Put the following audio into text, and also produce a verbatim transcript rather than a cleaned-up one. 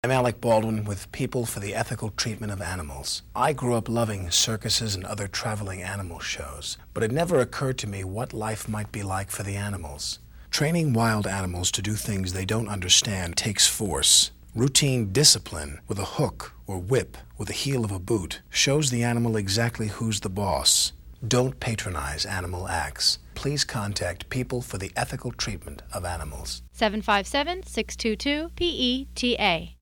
I'm Alec Baldwin with People for the Ethical Treatment of Animals. I grew up loving circuses and other traveling animal shows, but it never occurred to me what life might be like for the animals. Training wild animals to do things they don't understand takes force. Routine discipline with a hook or whip with the heel of a boot shows the animal exactly who's the boss. Don't patronize animal acts. Please contact People for the Ethical Treatment of Animals. seven five seven, six two two, P E T A.